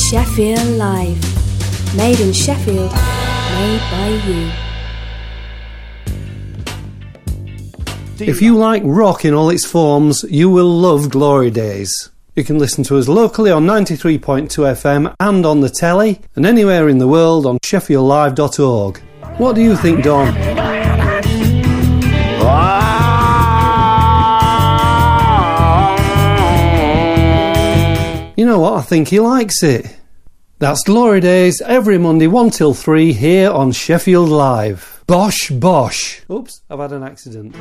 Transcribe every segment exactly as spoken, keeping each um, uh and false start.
Sheffield Live. Made in Sheffield, made by you. If you like rock in all its forms, you will love Glory Days. You can listen to us locally on ninety-three point two F M and on the telly, and anywhere in the world on sheffield live dot org. What do you think, Don? You know what? I think he likes it. That's Glory Days every Monday one till three here on Sheffield Live. Bosh, bosh. Oops, I've had an accident.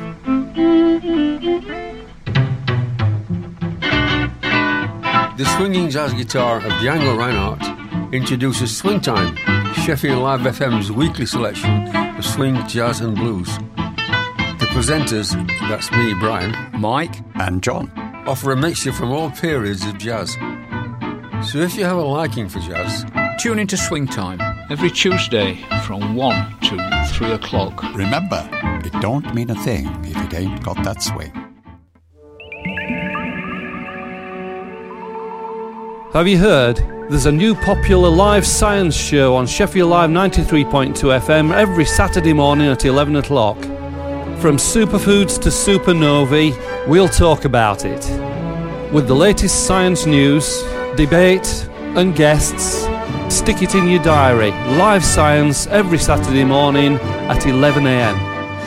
The swinging jazz guitar of Django Reinhardt introduces Swing Time, Sheffield Live F M's weekly selection of swing, jazz and blues. The presenters, that's me, Brian, Mike and John, offer a mixture from all periods of jazz. So if you have a liking for jazz, tune into Swing Time every Tuesday from one to three o'clock. Remember, it don't mean a thing if it ain't got that swing. Have you heard? There's a new popular live science show on Sheffield Live ninety-three point two F M every Saturday morning at eleven o'clock. From superfoods to supernovae, we'll talk about it. With the latest science news, debate and guests, stick it in your diary. Live science every Saturday morning at eleven a m.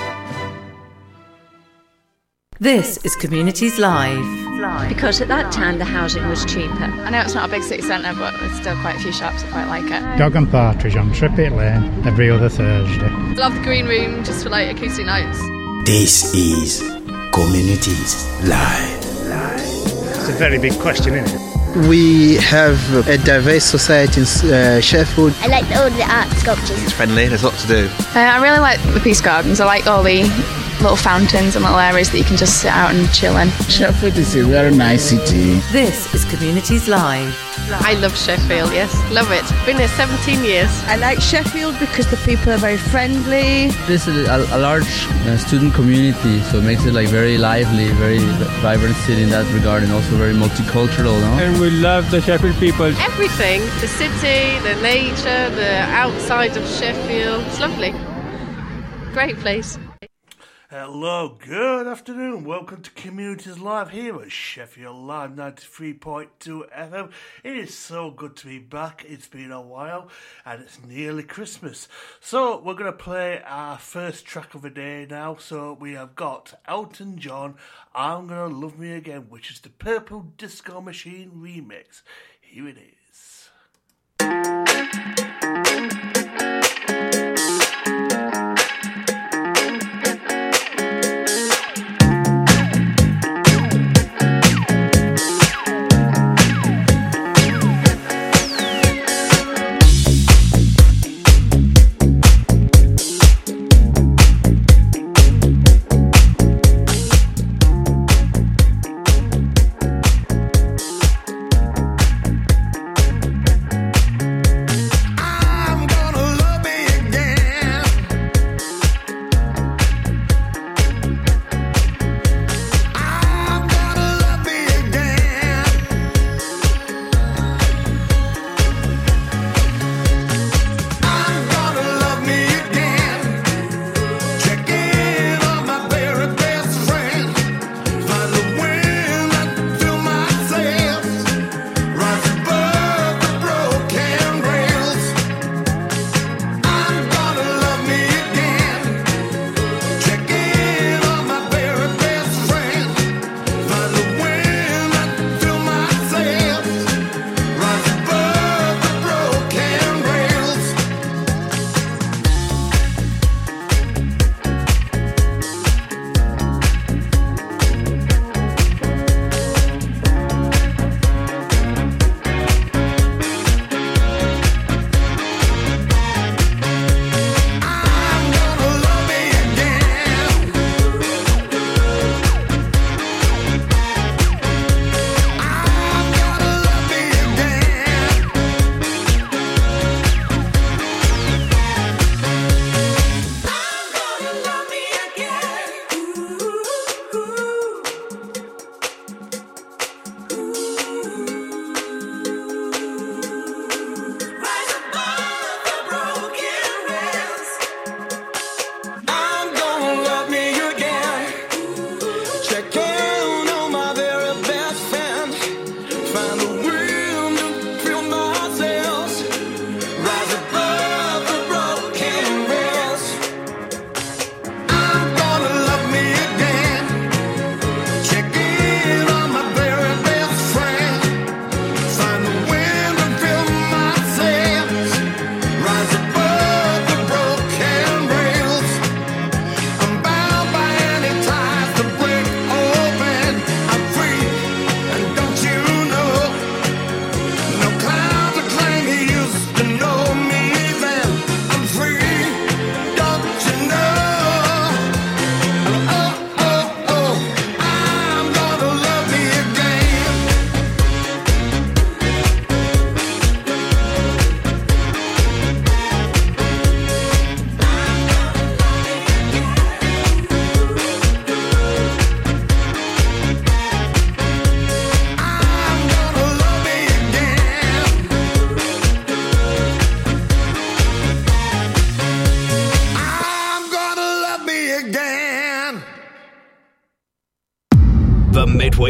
This is Communities Live. Because at that time the housing was cheaper. I know it's not a big city centre, but there's still quite a few shops that quite like it. Dog and Partridge on Trippet Lane every other Thursday. Love the green room just for like acoustic nights. This is Communities Live. It's a very big question, isn't it? We have a diverse society in uh, Sheffield. I like all the art sculptures. It's friendly, there's lots to do. Uh, I really like the Peace Gardens. I like all the little fountains and little areas that you can just sit out and chill in. Sheffield is a very nice city. This is Communities Live. I love Sheffield, yes, love it. Been here seventeen years. I like Sheffield because the people are very friendly. This is a, a large uh, student community, so it makes it like very lively, very vibrant city in that regard, and also very multicultural, no? And we love the Sheffield people. Everything, the city, the nature, the outside of Sheffield, it's lovely. Great place. Hello, good afternoon. Welcome to Communities Live here at Sheffield Live ninety-three point two F M. It is so good to be back. It's been a while and it's nearly Christmas. So we're going to play our first track of the day now. So we have got Elton John, I'm Gonna Love Me Again, which is the Purple Disco Machine remix. Here it is.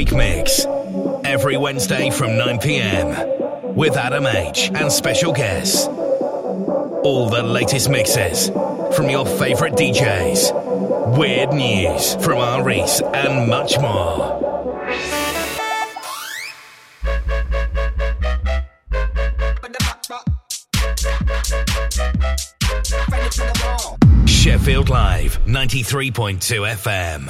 midweek mix. Every Wednesday from nine p.m. with Adam H and special guests. All the latest mixes from your favourite D Js. Weird news from our Reese and much more. Sheffield Live, ninety-three point two F M.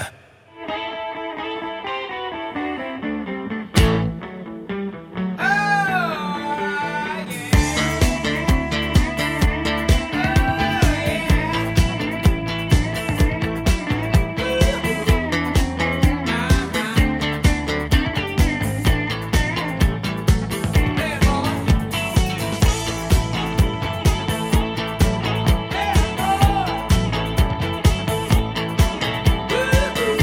Woo!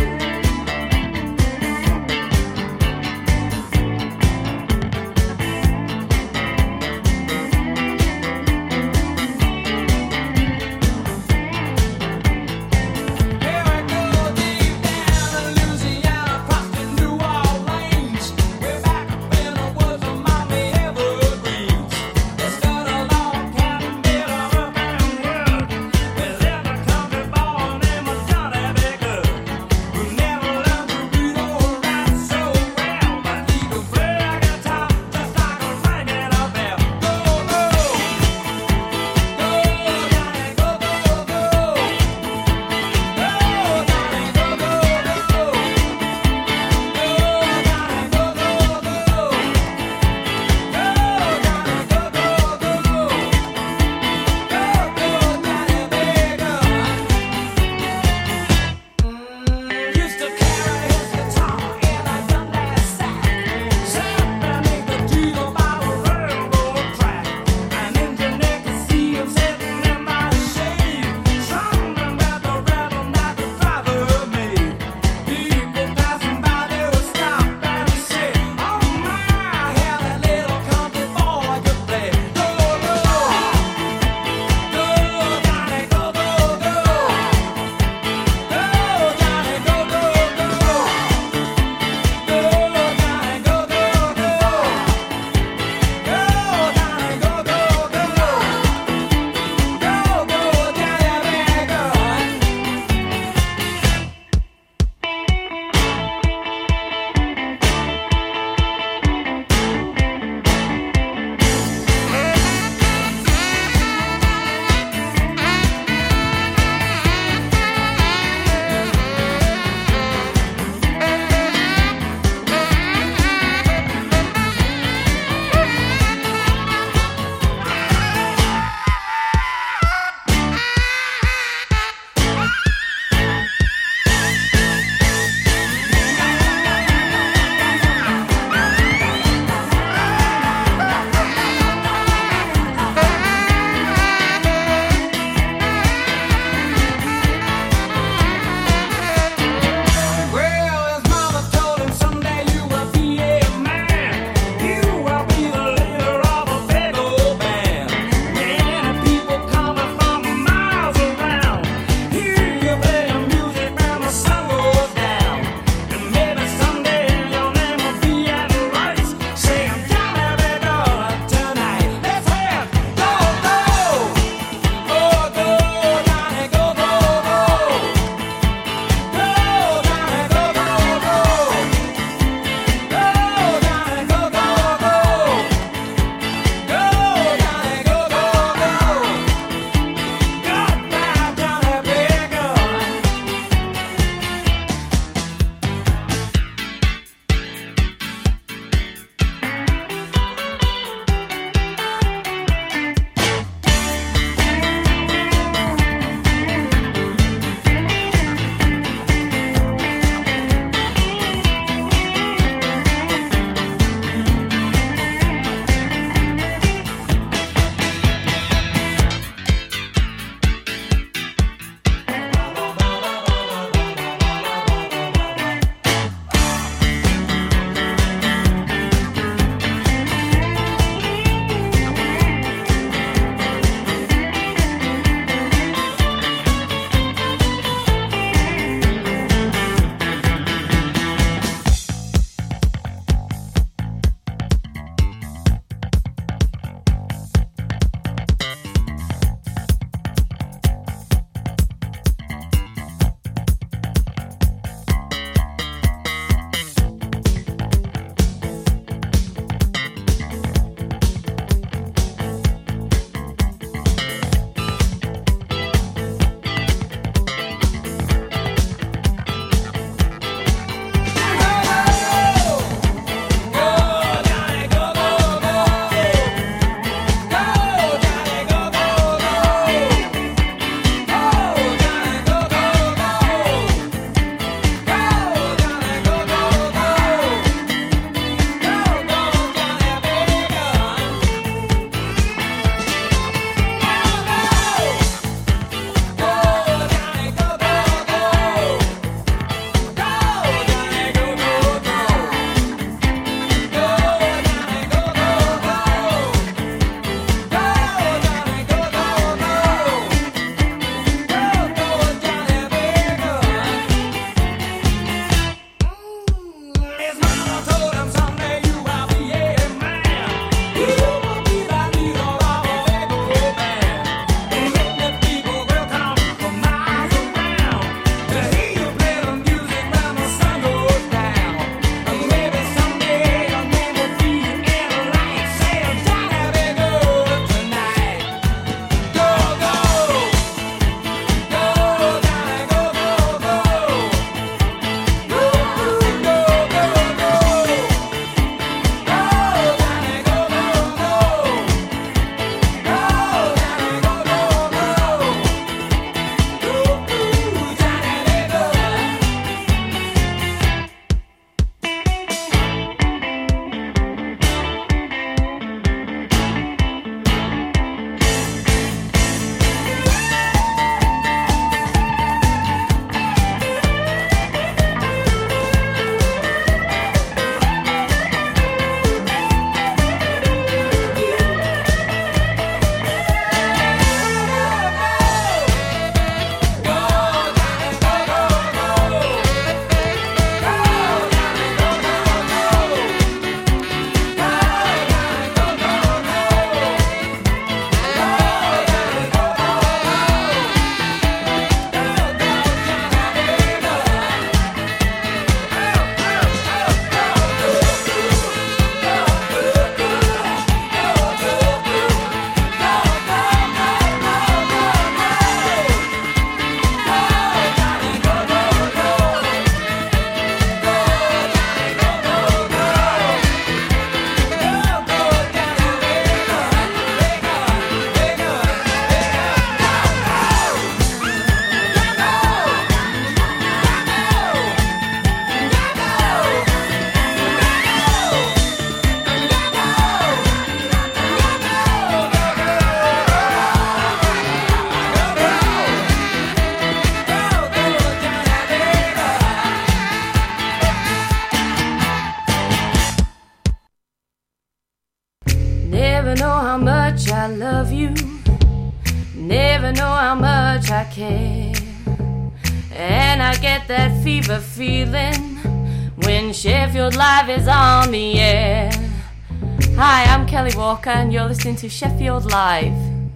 know how much I love you, never know how much I care. And I get that fever feeling when Sheffield Live is on the air. Hi, I'm Kelly Walker and you're listening to Sheffield Live.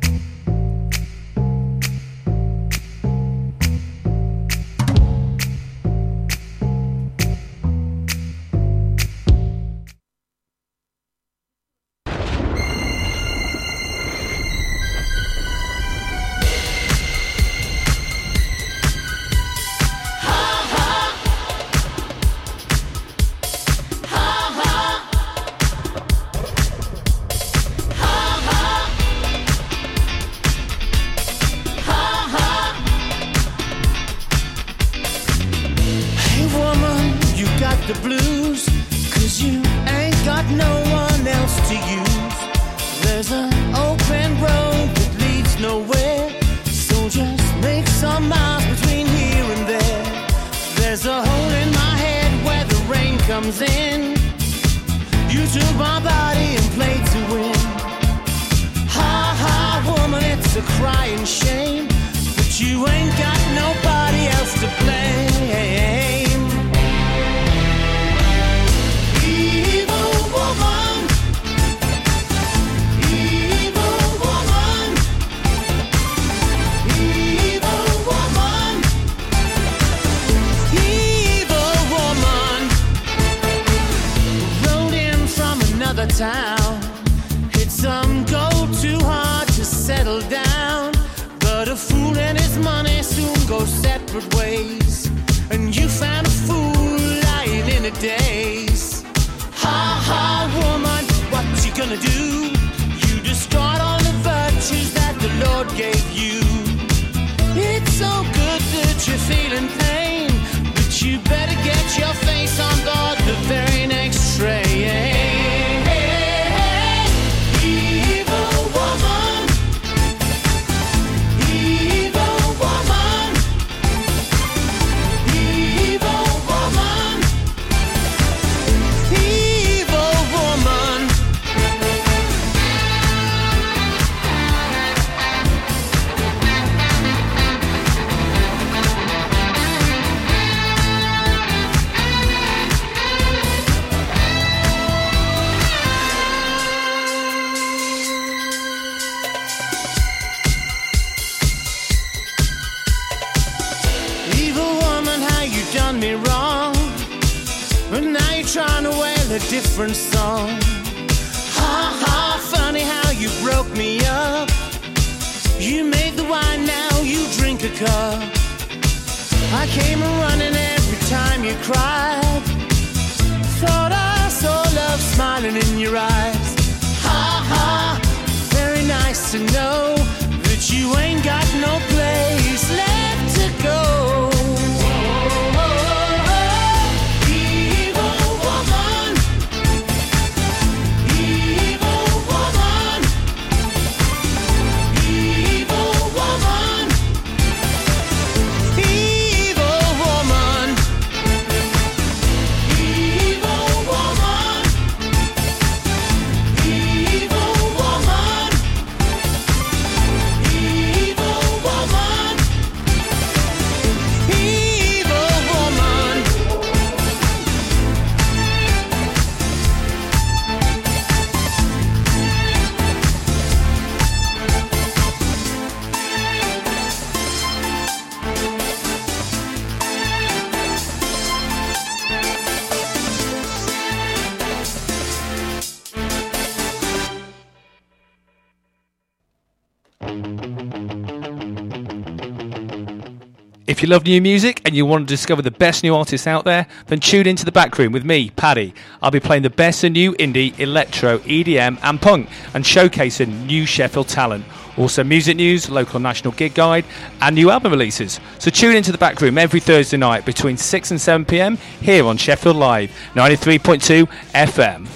If you love new music and you want to discover the best new artists out there, then tune into The Back Room with me, Paddy. I'll be playing the best of new indie, electro, E D M and punk and showcasing new Sheffield talent. Also music news, local and national gig guide and new album releases. So tune into The Back Room every Thursday night between six and seven p m here on Sheffield Live, ninety-three point two F M.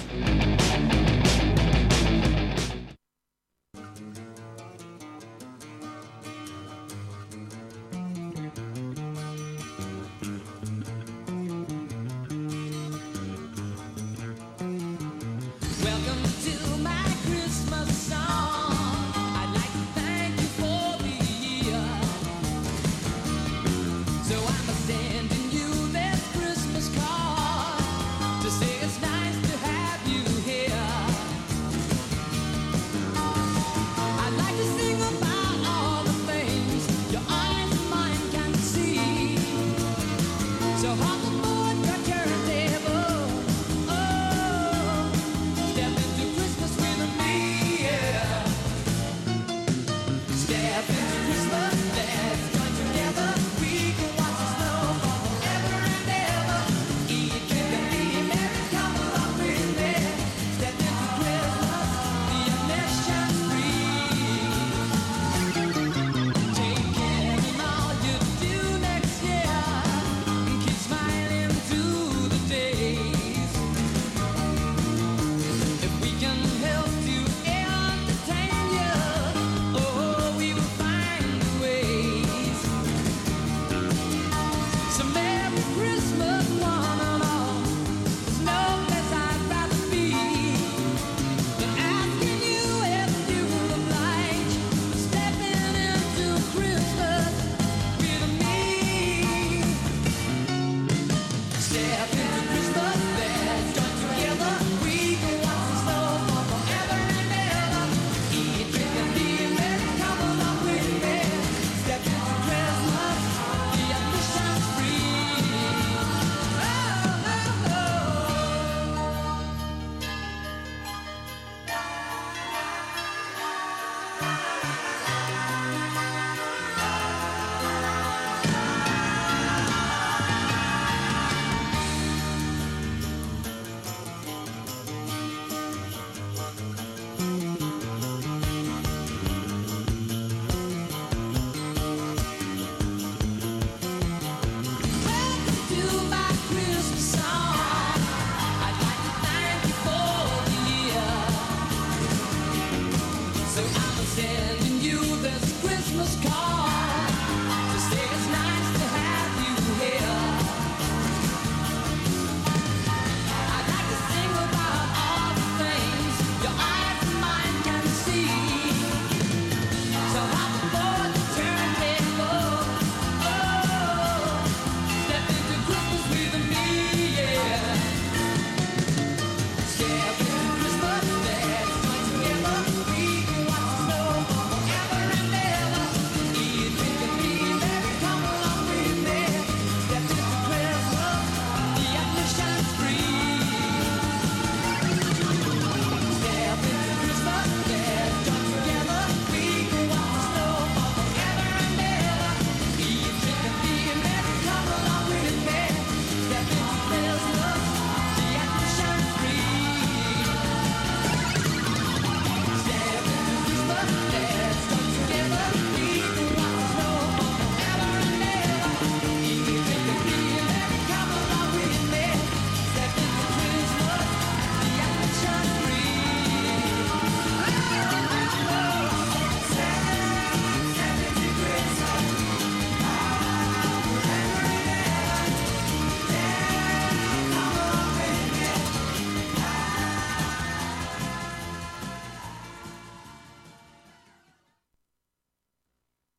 Welcome to my Christmas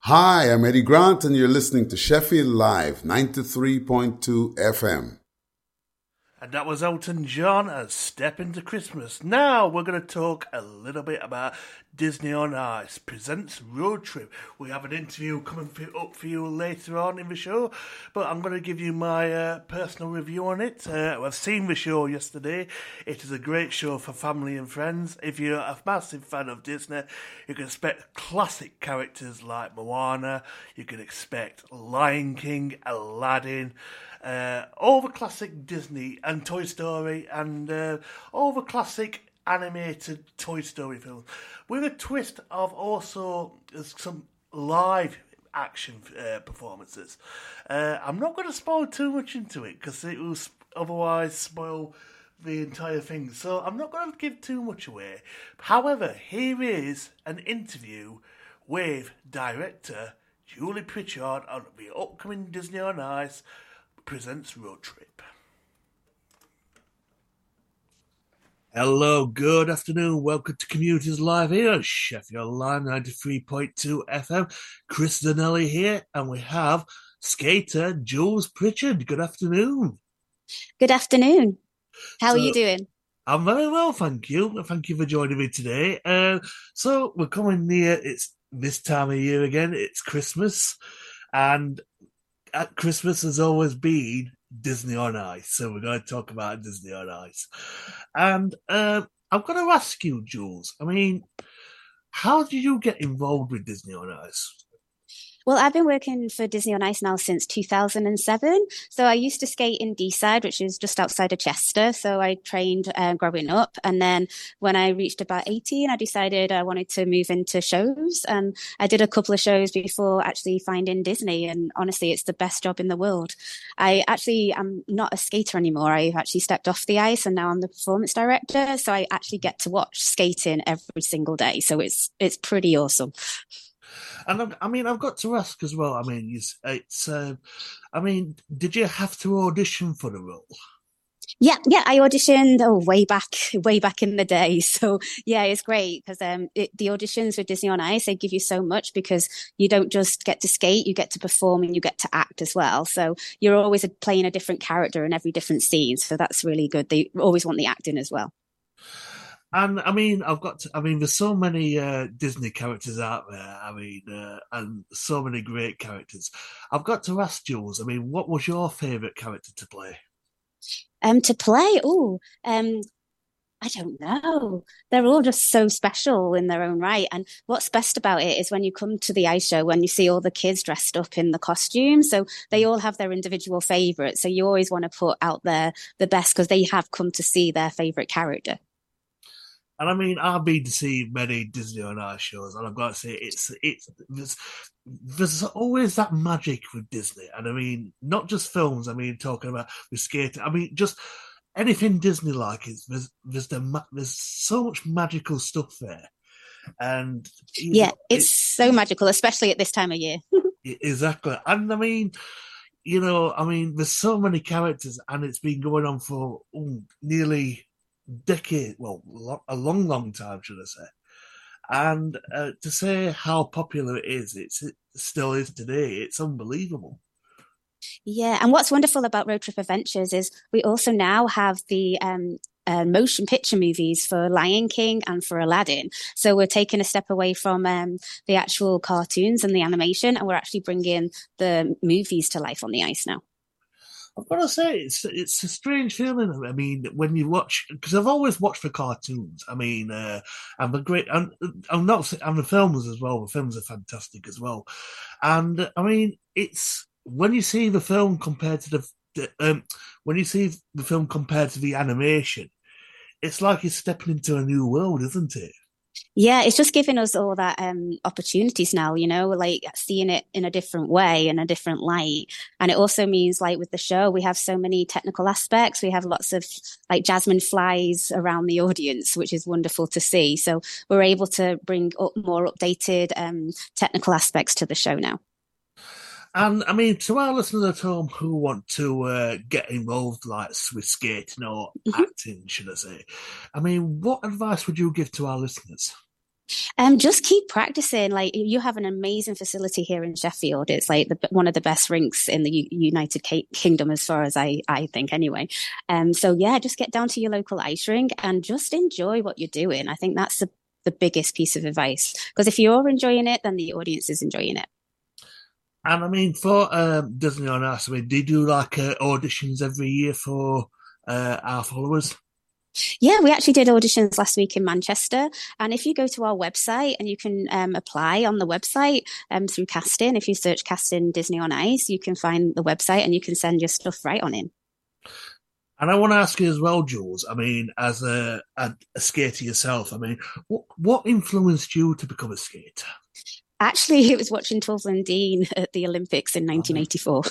Hi, I'm Eddie Grant, and you're listening to Sheffield Live, ninety-three point two F M. And that was Elton John and Step Into Christmas. Now we're going to talk a little bit about Disney on Ice presents Road Trip. We have an interview coming up for you later on in the show, but I'm going to give you my uh, personal review on it. Uh, I've seen the show yesterday. It is a great show for family and friends. If you're a massive fan of Disney, you can expect classic characters like Moana. You can expect Lion King, Aladdin, Uh, all the classic Disney and Toy Story and uh, all the classic animated Toy Story films, with a twist of also some live action uh, performances. Uh, I'm not going to spoil too much into it because it will otherwise spoil the entire thing, so I'm not going to give too much away. However, here is an interview with director Julie Pritchard on the upcoming Disney on Ice presents Road Trip. Hello, good afternoon. Welcome to Communities Live here at Sheffield Live ninety-three point two F M. Chris Donnelly here, and we have skater Jules Pritchard. Good afternoon. Good afternoon. How So, are you doing? I'm very well, thank you. Thank you for joining me today. Uh, so we're coming near, it's this time of year again, it's Christmas, and at Christmas has always been Disney on Ice, so we're going to talk about Disney on Ice. And uh, I'm going to ask you, Jules, I mean, how did you get involved with Disney on Ice? Well, I've been working for Disney on Ice now since two thousand seven. So I used to skate in Deeside, which is just outside of Chester. So I trained uh, growing up. And then when I reached about eighteen, I decided I wanted to move into shows. And I did a couple of shows before actually finding Disney. And honestly, it's the best job in the world. I actually am not a skater anymore. I've actually stepped off the ice and now I'm the performance director. So I actually get to watch skating every single day. So it's it's pretty awesome. And I've, I mean, I've got to ask as well. I mean, it's, it's uh, I mean, did you have to audition for the role? Yeah, yeah, I auditioned oh, way back, way back in the day. So yeah, it's great because um, it, the auditions with Disney on Ice, they give you so much because you don't just get to skate, you get to perform and you get to act as well. So you're always playing a different character in every different scene. So that's really good. They always want the acting as well. And I mean, I've got to, I mean, there's so many uh, Disney characters out there. I mean, uh, and so many great characters. I've got to ask Jules, I mean, what was your favourite character to play? Um, to play? Oh, um, I don't know. They're all just so special in their own right. And what's best about it is when you come to the ice show, when you see all the kids dressed up in the costumes, so they all have their individual favourites. So you always want to put out there the best because they have come to see their favourite character. And I mean, I've been to see many Disney on Ice shows, and I've got to say, it's it's there's, there's always that magic with Disney. And I mean, not just films. I mean, talking about with skating. I mean, just anything Disney like is there's there's the there's so much magical stuff there, and yeah, know, it's it, so magical, especially at this time of year. Exactly, and I mean, you know, I mean, there's so many characters, and it's been going on for oh, nearly. decade, well, a long, long time, should I say. And uh, to say how popular it is, it's, it still is today. It's unbelievable. Yeah, and what's wonderful about Road Trip Adventures is we also now have the um, uh, motion picture movies for Lion King and for Aladdin. So we're taking a step away from um, the actual cartoons and the animation, and we're actually bringing the movies to life on the ice now. I've got to say, it's it's a strange feeling. I mean, when you watch, because I've always watched the cartoons. I mean, uh, and the great, and I'm not, and the films as well. The films are fantastic as well. And I mean, it's when you see the film compared to the, the um, when you see the film compared to the animation, it's like you're stepping into a new world, isn't it? Yeah, it's just giving us all that um, opportunities now, you know, like seeing it in a different way, in a different light. And it also means like with the show, we have so many technical aspects. We have lots of like Jasmine flies around the audience, which is wonderful to see. So we're able to bring up more updated um, technical aspects to the show now. And I mean, to our listeners at home who want to uh, get involved, like with skating or mm-hmm. acting, should I say? I mean, what advice would you give to our listeners? Um, just keep practicing. Like, you have an amazing facility here in Sheffield. It's like the, one of the best rinks in the U- United K- Kingdom, as far as I, I think anyway. Um, so yeah, just get down to your local ice rink and just enjoy what you're doing. I think that's the, the biggest piece of advice, because if you're enjoying it, then the audience is enjoying it. And I mean, for um, Disney on Ice, I mean, do you do like uh, auditions every year for uh, our followers? Yeah, we actually did auditions last week in Manchester. And if you go to our website, and you can um, apply on the website um, through casting, if you search casting Disney on Ice, you can find the website and you can send your stuff right on in. And I want to ask you as well, Jules, I mean, as a, a, a skater yourself, I mean, what, what influenced you to become a skater? Actually, it was watching Torvill and Dean at the Olympics in nineteen eighty-four.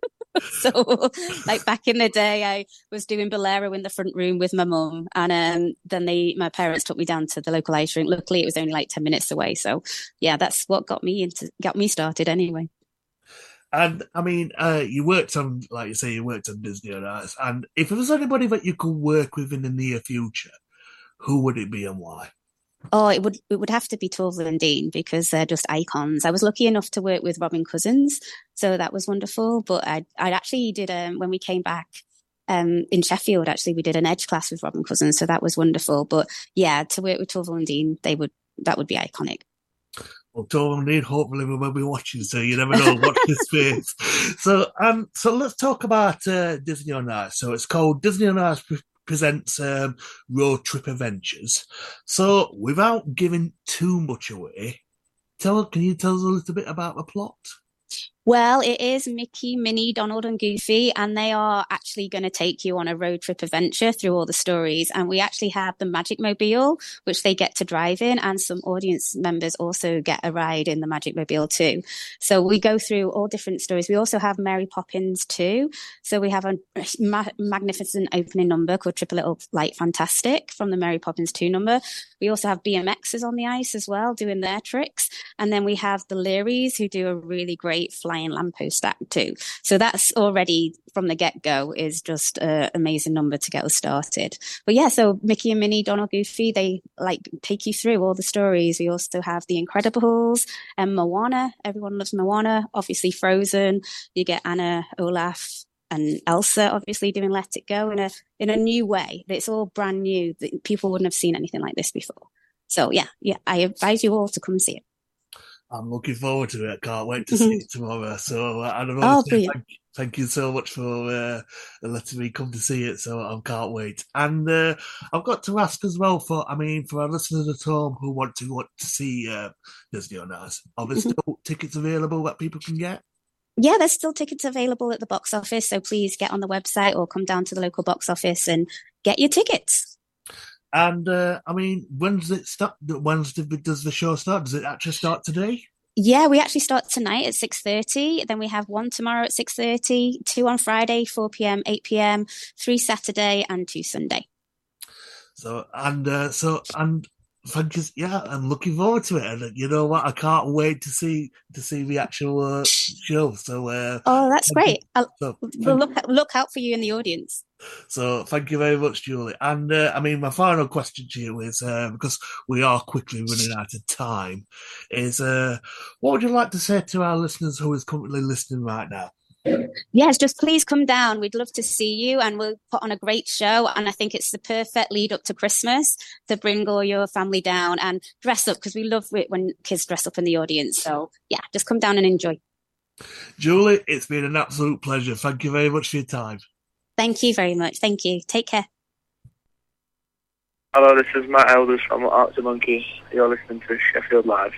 So, like, back in the day, I was doing bolero in the front room with my mum, and um, then they, my parents took me down to the local ice rink. Luckily, it was only like ten minutes away. So, yeah, that's what got me into, got me started anyway. And I mean, uh, you worked on, like you say, you worked on Disney on Ice. And if there was anybody that you could work with in the near future, who would it be and why? Oh, it would it would have to be Torvill and Dean, because they're just icons. I was lucky enough to work with Robin Cousins, so that was wonderful. But I I actually did um, when we came back um, in Sheffield. Actually, we did an edge class with Robin Cousins, so that was wonderful. But yeah, to work with Torvill and Dean, they would that would be iconic. Well, Torvill and Dean, hopefully we will be watching, so you never know. Watch this space. So um, so let's talk about uh, Disney on Ice. So it's called Disney on Ice presents um, Road Trip Adventures. So, without giving too much away, tell can you tell us a little bit about the plot? Well, it is Mickey, Minnie, Donald and Goofy, and they are actually going to take you on a road trip adventure through all the stories. And we actually have the Magic Mobile, which they get to drive in, and some audience members also get a ride in the Magic Mobile too. So we go through all different stories. We also have Mary Poppins too. So we have a ma- magnificent opening number called Triple Little Light Fantastic from the Mary Poppins two number. We also have B M Xers on the ice as well, doing their tricks. And then we have the Learys, who do a really great flying lamppost act too. So that's already from the get-go is just an amazing number to get us started. But yeah, so Mickey and Minnie, Donald, Goofy, they like take you through all the stories. We also have The Incredibles and Moana. Everyone loves Moana. Obviously Frozen. You get Anna, Olaf, and Elsa obviously doing Let It Go in a in a new way. It's all brand new. People wouldn't have seen anything like this before. So yeah, yeah, I advise you all to come and see it. I'm looking forward to it. I can't wait to see it tomorrow. So uh, I don't know. Oh, thank, thank you so much for uh, letting me come to see it. So I can't wait. And uh, I've got to ask as well for, I mean, for our listeners at home who want to want to see uh, Disney on Ice, are there still tickets available that people can get? Yeah, there's still tickets available at the box office. So please get on the website or come down to the local box office and get your tickets. And uh, I mean, when does it start? When does the show start? Does it actually start today? Yeah, we actually start tonight at six thirty. Then we have one tomorrow at six thirty, two on Friday, four p.m., eight p.m., three Saturday, and two Sunday. So and uh, so and thank you. Yeah, I'm looking forward to it. And you know what? I can't wait to see to see the actual uh, show. So uh, oh, that's great. I'll, so, we'll look look out for you in the audience. So thank you very much, Julie. And uh, I mean, my final question to you is, uh, because we are quickly running out of time, is uh, what would you like to say to our listeners who is currently listening right now? Yes, just please come down. We'd love to see you, and we'll put on a great show. And I think it's the perfect lead up to Christmas to bring all your family down and dress up, because we love it when kids dress up in the audience. So yeah, just come down and enjoy. Julie, it's been an absolute pleasure. Thank you very much for your time. Thank you very much. Thank you. Take care. Hello, this is Matt Elders from Arctic Monkey. You're listening to Sheffield Live.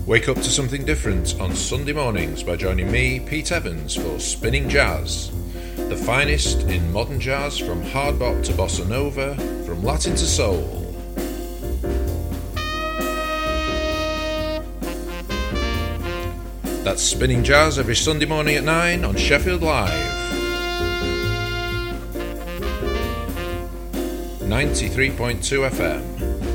Wake up to something different on Sunday mornings by joining me, Pete Evans, for Spinning Jazz. The finest in modern jazz, from hard bop to bossa nova, from Latin to soul. That's Spinning Jazz every Sunday morning at nine on Sheffield Live. ninety-three point two F M.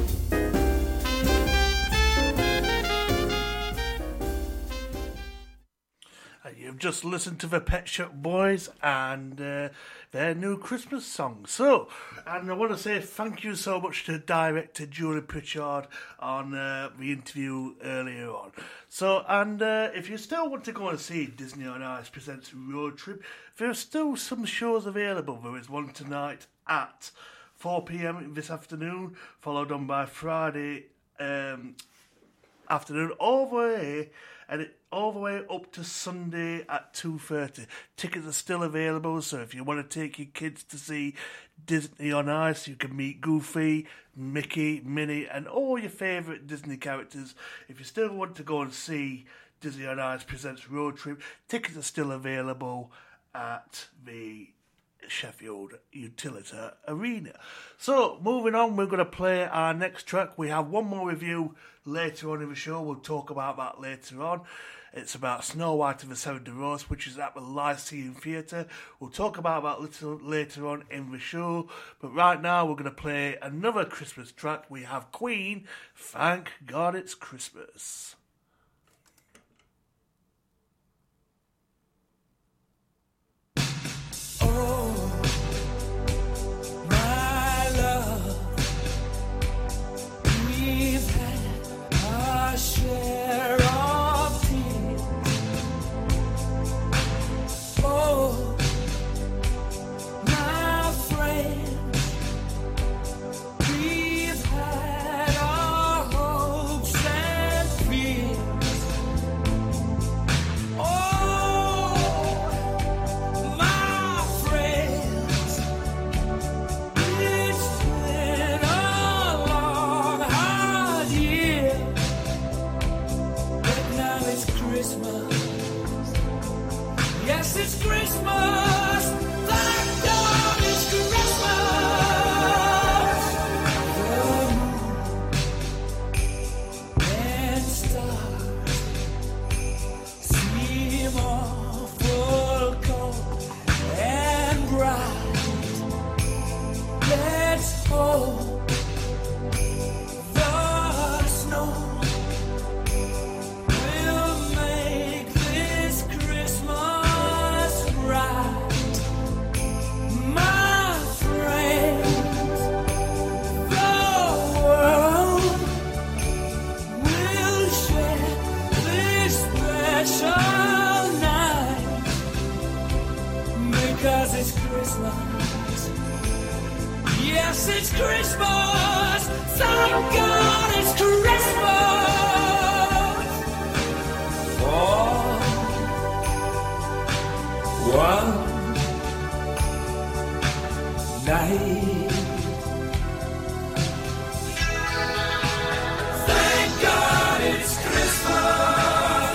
You've just listened to the Pet Shop Boys and uh, their new Christmas song. So, and I want to say thank you so much to director Julie Pritchard on uh, the interview earlier on. So, and uh, if you still want to go and see Disney on Ice presents Road Trip, there are still some shows available. There is one tonight at four p.m. this afternoon, followed on by Friday um, afternoon, all the way, and it, all the way up to Sunday at two thirty. Tickets are still available, so if you want to take your kids to see Disney on Ice, you can meet Goofy, Mickey, Minnie, and all your favourite Disney characters. If you still want to go and see Disney on Ice presents Road Trip, tickets are still available at the Sheffield Utilita Arena. So, moving on, we're going to play our next track. We have one more review later on in the show. We'll talk about that later on. It's about Snow White and the Seven Dwarfs, which is at the Lyceum Theatre. We'll talk about that little later on in the show. But right now, we're going to play another Christmas track. We have Queen, Thank God It's Christmas. Oh, my love, we've had our share of tears. Oh, my friend, we've had our hopes and fears. Yes, it's Christmas. Thank God it's Christmas. The moon and stars seem awful cold and bright. Let's hope the snow will make this Christmas right. My friends, the world will share this special night because it's Christmas. Yes, it's Christmas. Thank God it's Christmas. For one night. Thank God it's Christmas.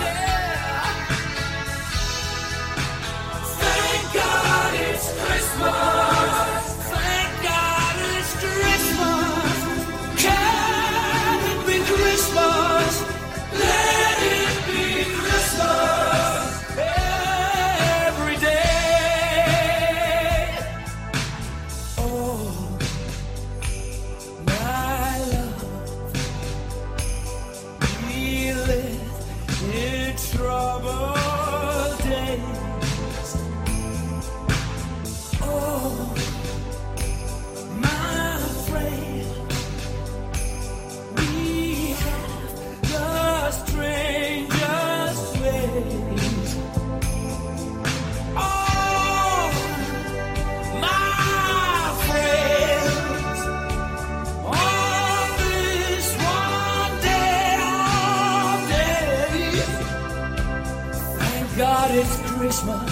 Thank God it's Christmas. Thank God it's Christmas. Can it be Christmas? Let it be Christmas every day. Oh, my love, we live in troubled days. Oh, my friend, we have the strangest ways. Oh, my friends, on this one day of days, thank God it's Christmas.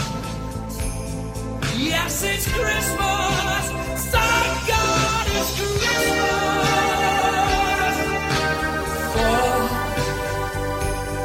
Yes, it's Christmas. Thank God it's Christmas. For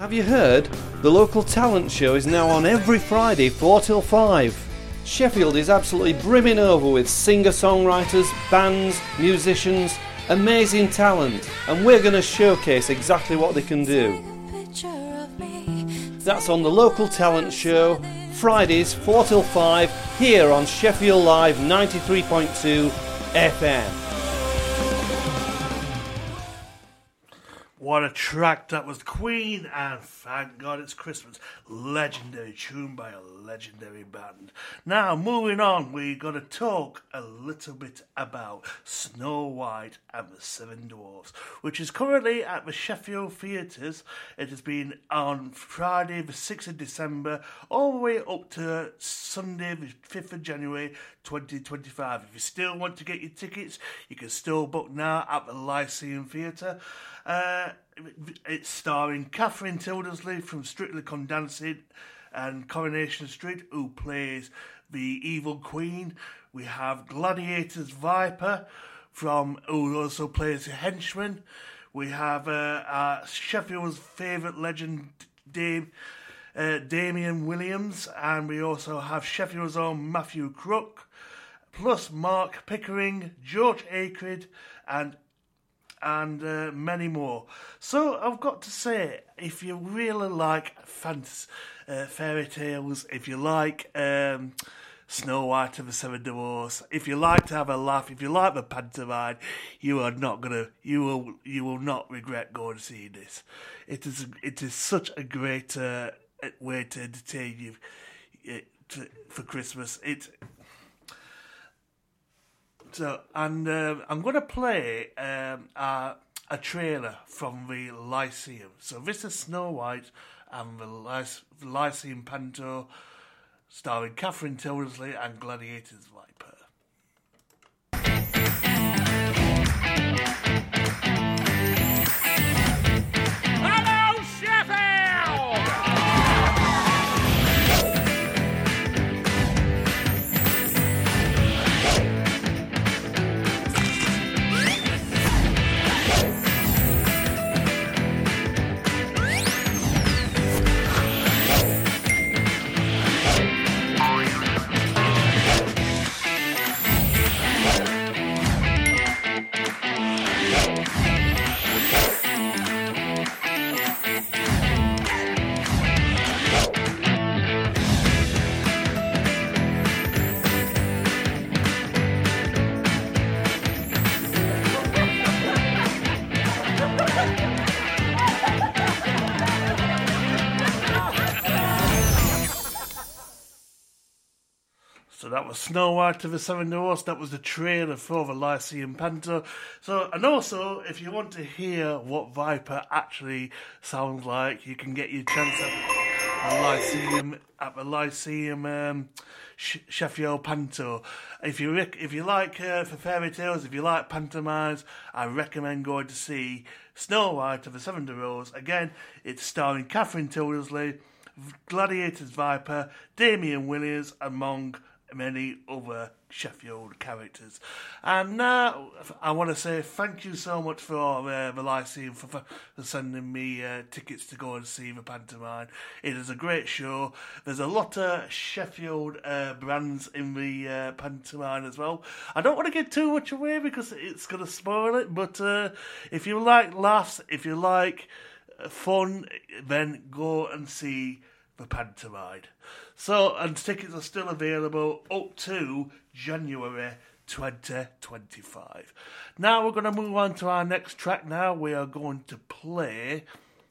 Have you heard? The local talent show is now on every Friday, four till five. Sheffield is absolutely brimming over with singer-songwriters, bands, musicians, amazing talent, and we're going to showcase exactly what they can do. That's on the local talent show, Fridays, four till five, here on Sheffield Live ninety-three point two F M. What a track that was, Queen, and Thank God It's Christmas. Legendary tune by a legendary band. Now, moving on, we're going to talk a little bit about Snow White and the Seven Dwarfs, which is currently at the Sheffield Theatres. It has been on Friday the sixth of December, all the way up to Sunday the fifth of January twenty twenty-five. If you still want to get your tickets, you can still book now at the Lyceum Theatre. Uh, it's starring Catherine Tildesley from Strictly Come Dancing and Coronation Street, who plays the evil queen. We have Gladiator's Viper, from who also plays the henchman. We have uh, uh, Sheffield's favourite legend, Dame, uh, Damien Williams, and we also have Sheffield's own Matthew Crook, plus Mark Pickering, George Akrid, and and uh, many more. So I've got to say, if you really like fantasy, uh, fairy tales, if you like um, Snow White and the Seven Dwarfs, if you like to have a laugh, if you like the pantomime, you are not gonna, you will, you will not regret going to see this. It is, it is such a great uh, way to entertain you uh, to, for Christmas. It's So, and uh, I'm going to play um, a, a trailer from the Lyceum. So this is Snow White and the Lyce- Lyceum Panto, starring Catherine Tildesley and Gladiator's Viper. Hello, Sheffield! So that was Snow White of the Seven Dwarfs. That was the trailer for the Lyceum Panto. So, and also, if you want to hear what Viper actually sounds like, you can get your chance at the Lyceum at the Lyceum um, Sh- Sheffield Panto. If you rec- if you like uh, for fairy tales, if you like pantomimes, I recommend going to see Snow White of the Seven Dwarfs. Again, it's starring Catherine Tildesley, Gladiator's Viper, Damien Williams, among many other Sheffield characters. And now I want to say thank you so much for uh, the Lyceum for, for sending me uh, tickets to go and see the pantomime. It is a great show. There's a lot of Sheffield uh, brands in the uh, pantomime as well. I don't want to give too much away because it's going to spoil it, but uh, if you like laughs, if you like fun, then go and see the pantomime. So, and tickets are still available up to January twenty twenty-five. Now we're going to move on to our next track. Now we are going to play,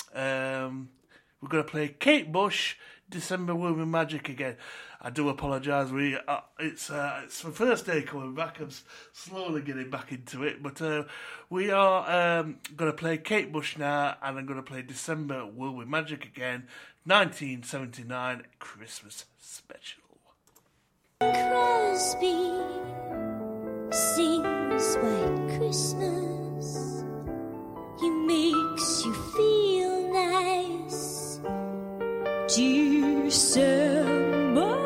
um, we're going to play Kate Bush, December Will Be Magic again. I do apologise. We uh, it's uh, it's the first day coming back. I'm s- slowly getting back into it, but uh, we are um, going to play Kate Bush now, and I'm going to play December Will Be Magic again. nineteen seventy-nine Christmas special. Crosby sings White Christmas. He makes you feel nice. December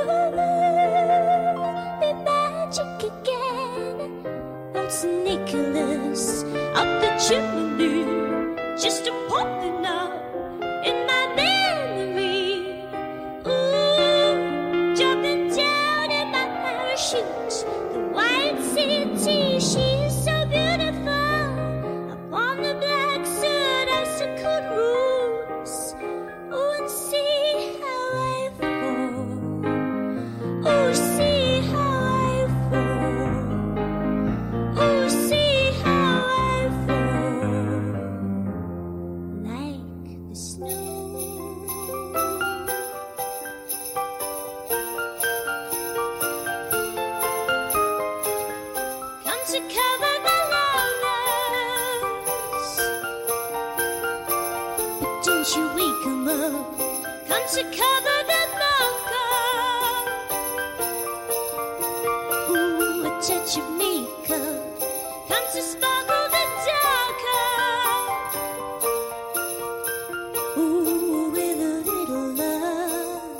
be magic again. Old Saint Nicholas up the chimney, just a popping out in the to cover the mocha. Ooh, a touch of makeup comes to sparkle the darker. Ooh, with a little luck.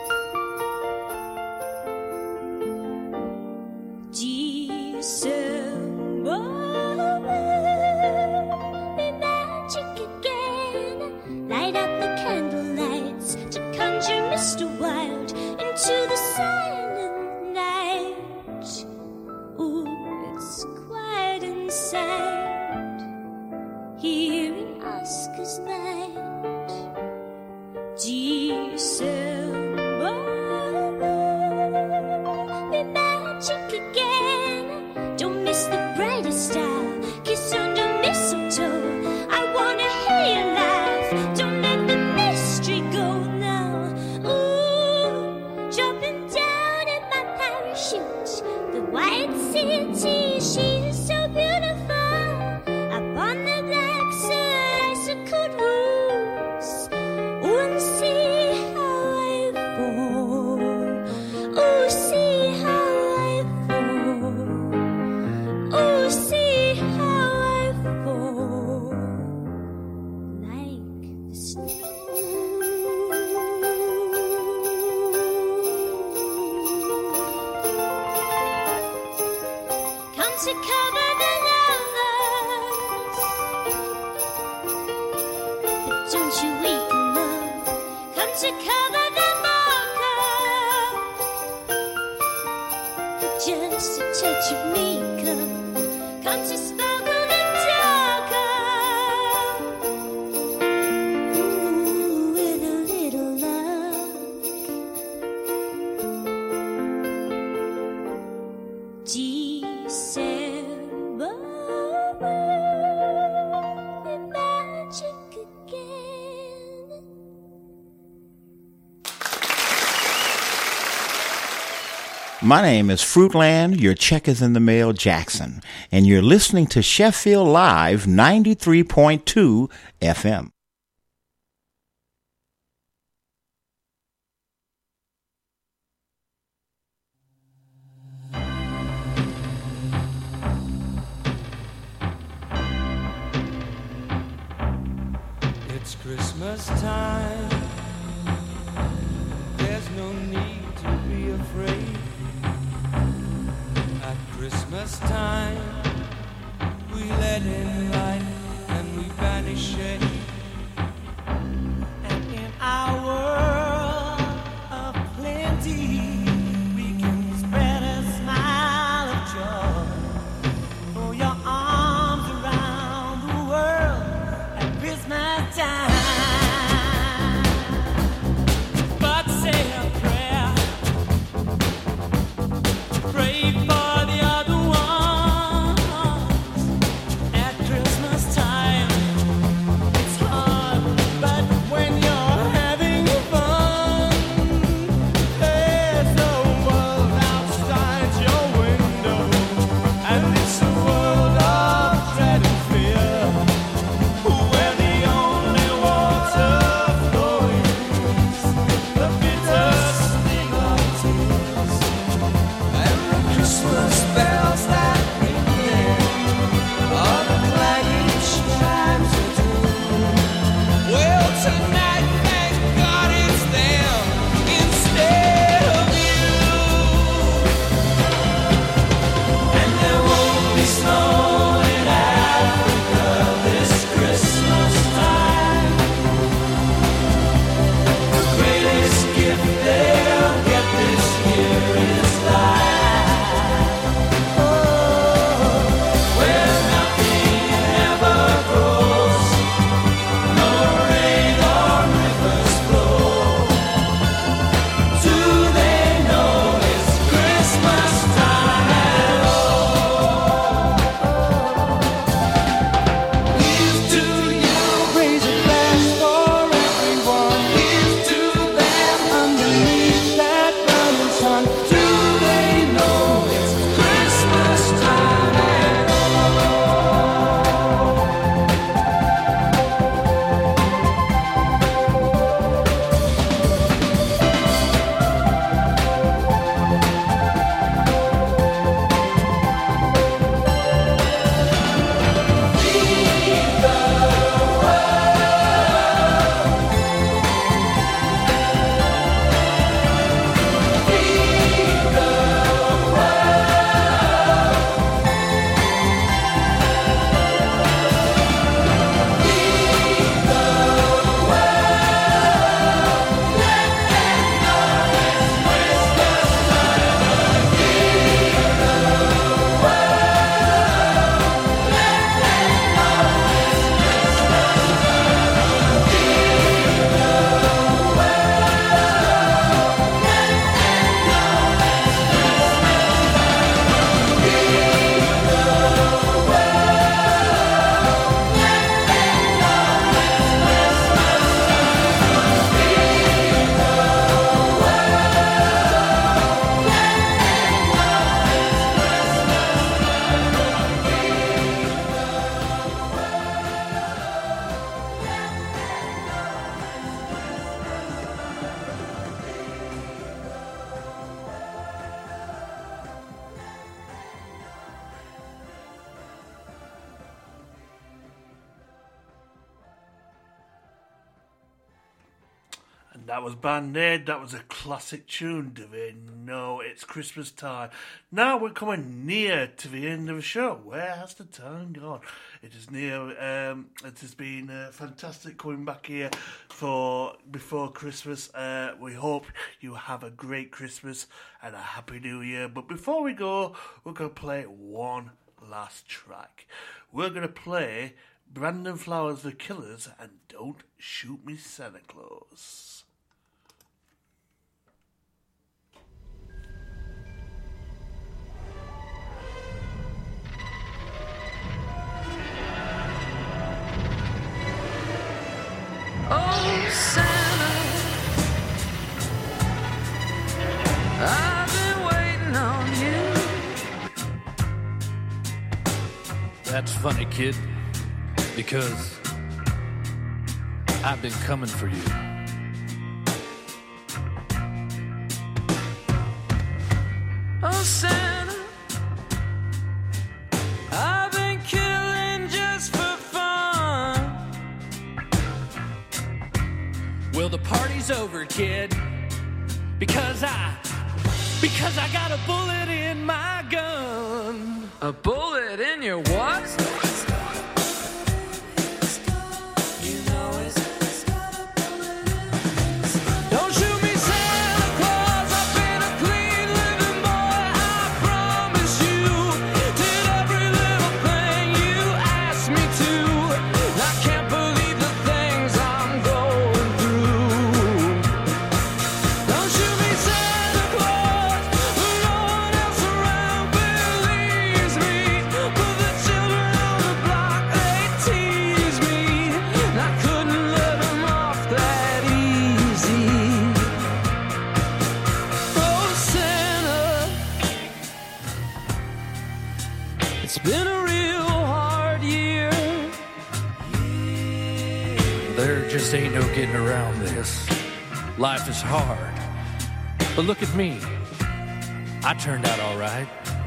December will be magic again. Light up the candlelights to conjure Mister Wild into the silent night. Ooh, it's quiet inside here in Oscar's night. December will be magic again. Don't miss the brightest hour. Kiss under mistletoe. I wanna hear you laugh. Don't let the mystery go now. Ooh, dropping down in my parachute. The white city, she is so beautiful. Upon the black icicled roofs. Ooh, and see how I fall. Ooh, see how I fall. Ooh, see how I fall. Like the snow. Come to cover the lovers, but don't you weaken love. Come to cover the mocha, just a touch of makeup. Come to sparkle the darker. Ooh, with a little love. December will be magic again. My name is Fruitland, your check is in the mail, Jackson, and you're listening to Sheffield Live ninety-three point two F M. It's Christmas time. There's no need to be afraid. At Christmas time, we let in light and we banish shade. And in our world of plenty, we can spread a smile of joy. Throw your arms around the world at Christmas time. But say a prayer, pray for the other ones. At Christmas time, it's hard, but when you're having fun, hey, That was Band Aid. That was a classic tune. Do they know it's Christmas time? Now we're coming near to the end of the show. Where has the time gone? It is near. Um, it has been uh, fantastic coming back here for before Christmas. Uh, we hope you have a great Christmas and a happy New Year. But before we go, we're going to play one last track. We're going to play Brandon Flowers, The Killers, and Don't Shoot Me, Santa Claus. Oh, Santa, I've been waiting on you. That's funny, kid, because I've been coming for you. Oh, Santa, I've been killing just for fun. Well, the party's over, kid, because I, because I got a bullet in my gun. A bullet in your what? Don't shoot me, Santa Claus. I've been a clean living boy. I promise you did every little thing you asked me to. I can't believe the things I'm going through. Don't shoot me, Santa Claus. No one else around believes me, but the children on the block, they tease me. And I couldn't let them off that easy. Oh, Santa, it's been a real hard year. There just ain't no getting around this. Life is hard. But look at me. I turned out all right.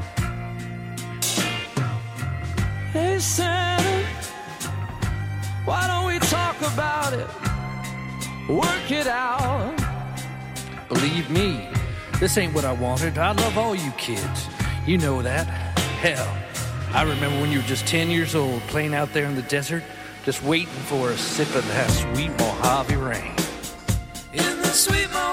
Hey, Santa, why don't we talk about it? Work it out. Believe me, this ain't what I wanted. I love all you kids. You know that. Hell, I remember when you were just ten years old, playing out there in the desert, just waiting for a sip of that sweet Mojave rain. In the sweet Mojave